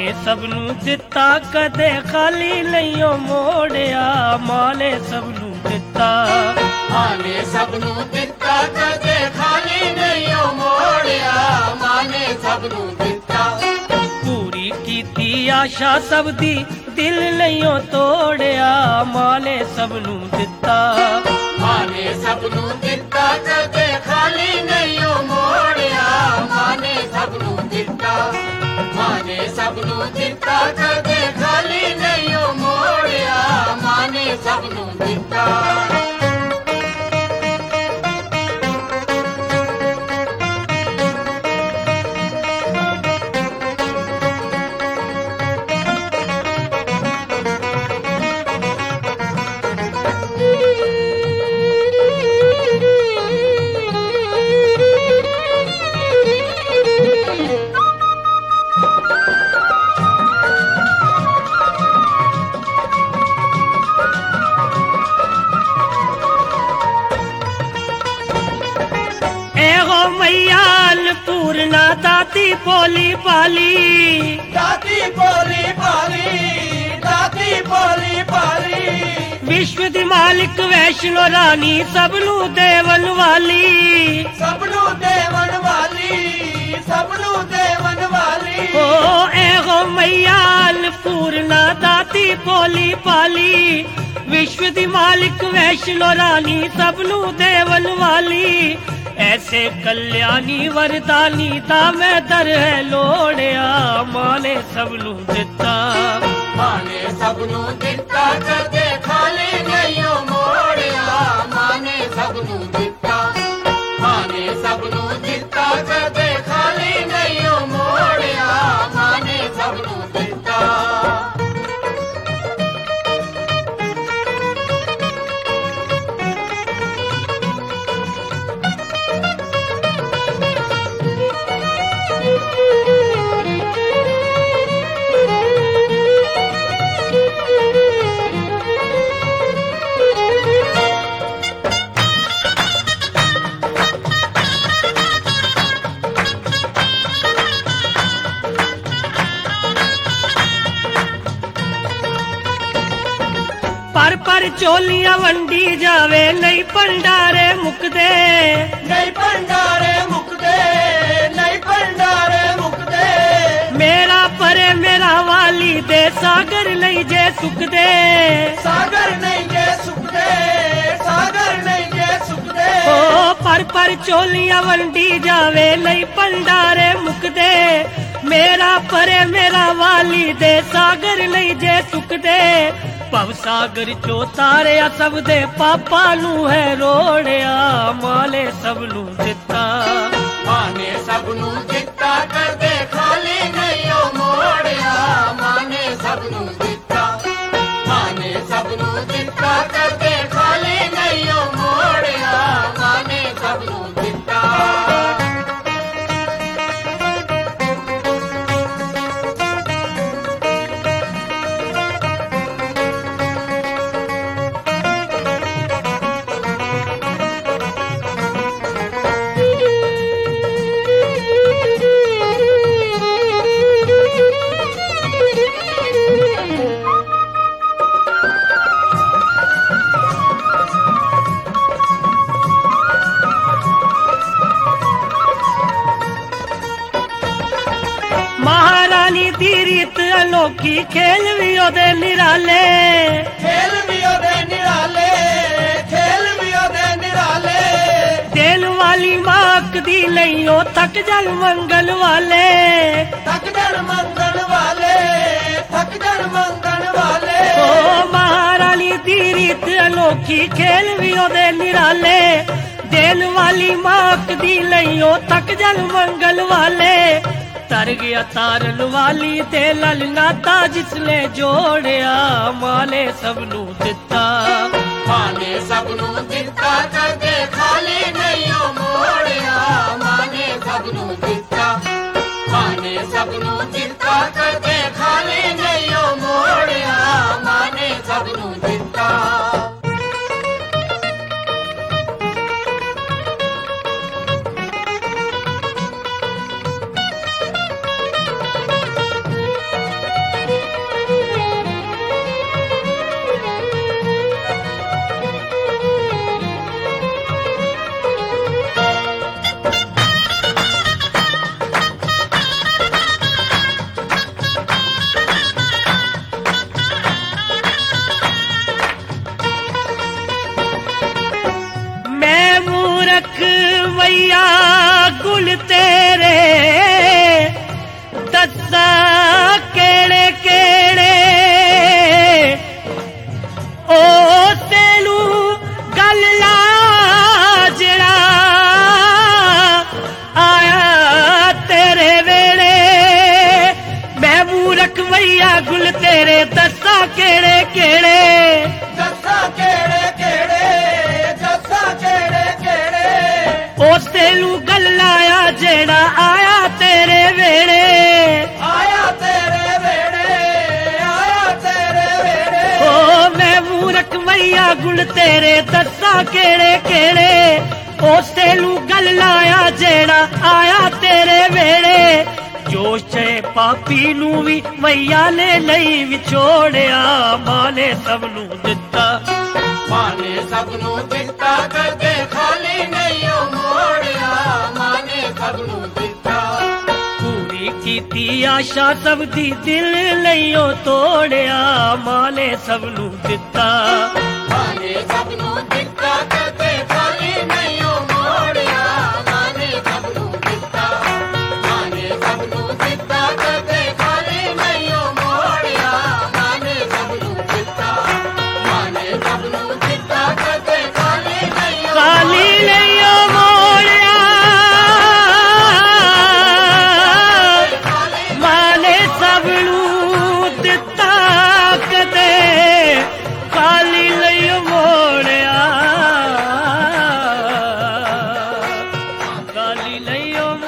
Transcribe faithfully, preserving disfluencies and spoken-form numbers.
ਨੇ ਸਭ ਨੂੰ ਦਿੱਤਾ ਕਦੇ ਖਾਲੀ ਨਹੀਂ ਓ ਮੋੜਿਆ ਮਾਂ ਨੇ ਸਭ ਨੂੰ ਦਿੱਤਾ ਮਾਂ ਨੇ ਸਭ ਨੂੰ ਦਿੱਤਾ ਕਦੇ ਖਾਲੀ ਨਹੀਂ ਓ ਮੋੜਿਆ ਮਾਂ ਨੇ ਸਭ ਨੂੰ ਦਿੱਤਾ ਪੂਰੀ ਕੀਤੀ ਆਸ਼ਾ ਸਭ ਦੀ ਦਿਲ ਨਹੀਂ ਓ ਤੋੜਿਆ ਮਾਂ ਨੇ ਸਭ ਨੂੰ ਦਿੱਤਾ ਮਾਂ ਨੇ ਸਭ ਨੂੰ ਦਿੱਤਾ ਕਦੇ ਖਾਲੀ ਨਹੀਂ ਓ ਮੋੜਿਆ ਮਾਂ ਨੇ ਸਭ ਨੂੰ ਦਿੱਤਾ ਮਾਂ ਨੇ ਸਭ ਨੂੰ ਦਿੱਤਾ ਕਦੇ ਖਾਲੀ ਨਹੀਂ ਓ ਮੋੜਿਆ ਮਾਂ ਨੇ ਸਭ ਨੂੰ ਦਿੱਤਾ पूर्णा दाती बोली पाली दाती बोली पाली दाती बोली पाली विश्व दी मालिक वैष्णो रानी सबनू देवन वाली सबनू देवन वाली सबनू देवन वाली ओ एगो मैयाल पूर्णा दाती बोली पाली विश्व दी मालिक वैष्णो रानी सबनू देवन वाली ऐसे कल्याणी वरदानी दा मैं दर है लोड़िया मां ने सबनू दिता मां ने सबनू दिता कदे खाली नहीं ओ मोड़िया मां ने सबनू दिता मां ने सबनू दिता कदे खाली नहीं ओ मोड़िया मां ने सबनू दिता पर पर चोलियां वंडी जावे नहीं भंडारे मुकदे नहीं भंडारे मुकदे नहीं भंडारे मुकदे मेरा परे मेरा वाली दे सागर नहीं जे सुकदे सागर नहीं जे सुकदे सागर नहीं जे सुकदे ओ पर पर चोलियां वंडी जावे नहीं भंडारे मुकदे मेरा परे मेरा वाली दे सागर नहीं जे सुकदे भव सागर चो तारिया सब दे पापा नू है रोड़िया मां ने सब नू दिता मां ने सब नू दिता कदे खाली नहीं ओ मोड़िया मां ने सब नू दिता मां ने सब नू दिता कदे खाली नहीं ओ मोड़िया मां ने सब नू दिता महारानी दी रीत अनोखी खेल भी ओदे निराले खेल भी ओदे निराले खेल भी ओदे निराले देन वाली माक दी नहीं ओ थक जल मंगल वाले थक जल मंगल वाले थक जल मंगल वाले ओ महारानी दी रीत अनोखी खेल भी ओदे निराले देन वाली माक दी नहीं ओ थक जल मंगल वाले तर गया तारन वाली ते लल नाता जिसने जोड़िया मां ने सब नू दिता मां ने सब नू दिता कदे खाली नहीं ओ मोड़िया मां ने सब नू दिता मां ने सब नू दिता कदे खाली नहीं ओ मोड़िया मां ने सब नू दिता दसा केड़े केड़े ओ तेनू गल ला जड़ा आया तेरे वेड़े मैं मूरख वैया गुल तेरे दसा केड़े केड़े दसा केड़े केड़े दसा केड़े केड़े ओ तेनू गल लाया जेड़ा आया तेरे वेड़े आया तेरे वेड़े आया तेरे वेड़े ओ मैं मूरख वैया गुल तेरे दसा केड़े केड़े ओ तेनू गल लाया जेड़ा आया तेरे वेड़े जोश चे पापी नू भी मैया ने नहीं विछोड़िया मां ने सबनू दिता मां ने सबनू दिता कदे खाली नहीं मोड़िया मां ने सबनू दिता पूरी कीती आशा सब दी दिल नहीं तोड़िया मां ने सबनू दिता मां ने सबनू दिता कदे खाली नहीं मोड़िया मां ने सबनू दिता मां ने सबनू दिता कदे खाली नहीं मोड़िया मां ने सबनू दिता मां ने सबनू दिता कदे खाली नहीं खाली नहीं मोड़िया मां ने सबनू दिता कदे खाली नहीं मोड़िया खाली नहीं